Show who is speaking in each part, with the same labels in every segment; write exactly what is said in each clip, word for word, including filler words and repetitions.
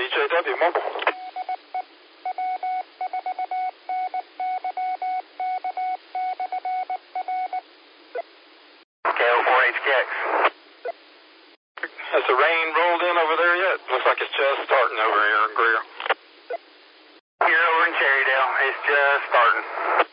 Speaker 1: J W Mobile.
Speaker 2: K O four H K X.
Speaker 1: Has the rain rolled in over there yet? Looks like it's just starting over here in Greer.
Speaker 2: Here over in Cherrydale, it's just starting.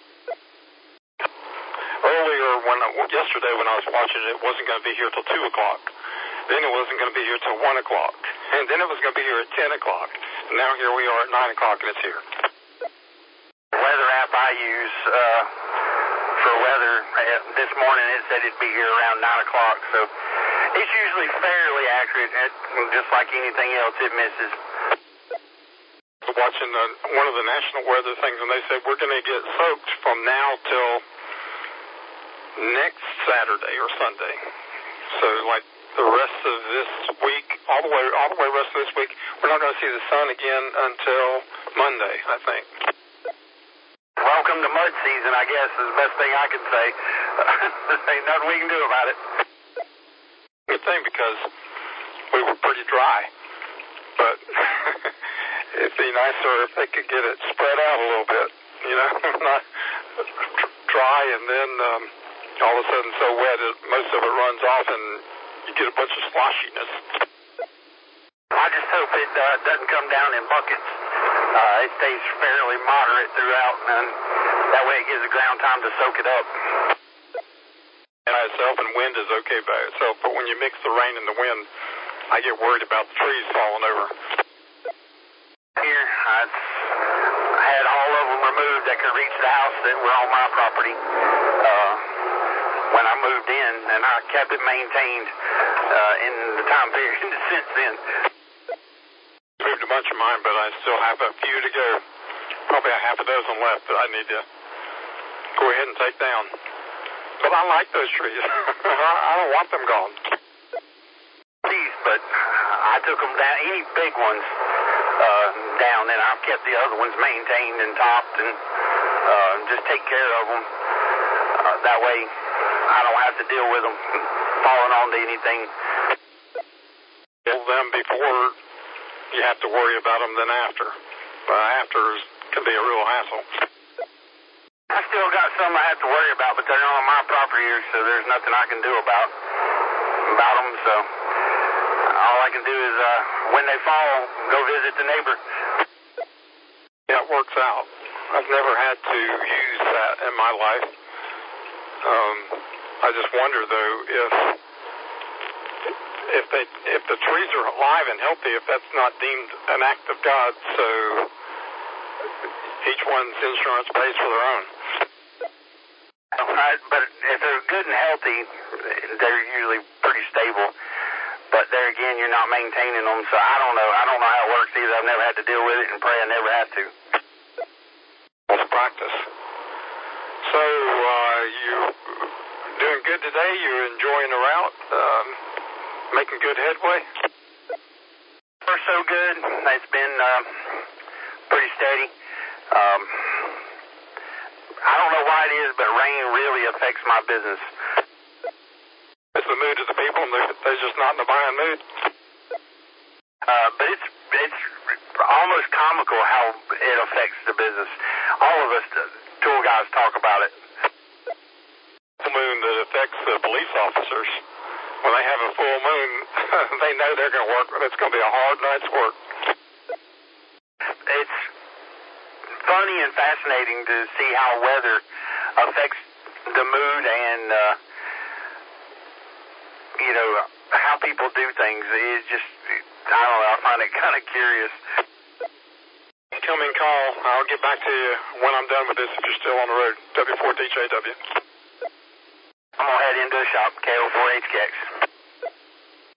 Speaker 1: Earlier, when I, yesterday when I was watching it, it wasn't going to be here till two o'clock. Then it wasn't going to be here till one o'clock. And then it was going to be here at ten o'clock. Now here we are at nine o'clock and it's here.
Speaker 2: The weather app I use uh, for weather, uh, this morning it said it'd be here around nine o'clock. So it's usually fairly accurate. It, just like anything else, it misses.
Speaker 1: Watching the, one of the national weather things, and they said we're going to get soaked from now till next Saturday or Sunday. So like the rest of this week, all the way, all the way rest of this week, we're not going to see the sun again until Monday, I think.
Speaker 2: Welcome to mud season, I guess, is the best thing I can say. Ain't nothing we can do about it.
Speaker 1: Good thing, because we were pretty dry. But it'd be nicer if they could get it spread out a little bit, you know, not dry and then um, all of a sudden so wet that most of it runs off and you get a bunch of sloshiness.
Speaker 2: I just hope it uh, doesn't come down in buckets. Uh, it stays fairly moderate throughout, and that way it gives the ground time to soak it up.
Speaker 1: By itself, and wind is okay by itself, but when you mix the rain and the wind, I get worried about the trees falling over.
Speaker 2: Here, I had all of them removed that could reach the house that were on my property uh, when I moved in, and I kept it maintained uh, in the time period since then.
Speaker 1: Moved a bunch of mine, but I still have a few to go. Probably a half a dozen left that I need to go ahead and take down. But I like those trees. I don't want them gone.
Speaker 2: Please, but I took them down, any big ones uh, down, and I've kept the other ones maintained and topped and uh, just take care of them. Uh, that way I don't have to deal with them falling onto anything.
Speaker 1: Kill them before you have to worry about them than after. Uh, after can be a real hassle.
Speaker 2: I still got some I have to worry about, but they're on my property here, so there's nothing I can do about about them. So all I can do is, uh, when they fall, go visit the neighbor.
Speaker 1: Yeah, it works out. I've never had to use that in my life. Um, I just wonder though if if they if the trees are alive and healthy, if that's not deemed an act of God, so each one's insurance pays for their own.
Speaker 2: Right, but if they're good and healthy, they're usually pretty stable. But there again, you're not maintaining them, so I don't know. I don't know how it works either. I've never had to deal with it, and pray I never have to.
Speaker 1: Well, it's practice. So uh, you doing good today? You enjoying the route? Um, making good headway?
Speaker 2: We're so good. It's been uh, pretty steady. Um, I don't know why it is, but rain really affects my business.
Speaker 1: It's the mood of the people, and they're, they're just not in the buying mood.
Speaker 2: Uh, but it's it's almost comical how it affects the business. All of us tour guys talk about it.
Speaker 1: Full moon that affects the police officers. When they have a full moon, they know they're going to work, but it's going to be a hard night's work.
Speaker 2: It's funny and fascinating to see how weather affects the mood and, uh, you know, how people do things. It's just, I don't know, I find it kind of curious.
Speaker 1: Incoming call. I'll get back to you when I'm done with this if you're still on the road. W four D J W.
Speaker 2: I'm going to head into the shop, K O four H K X.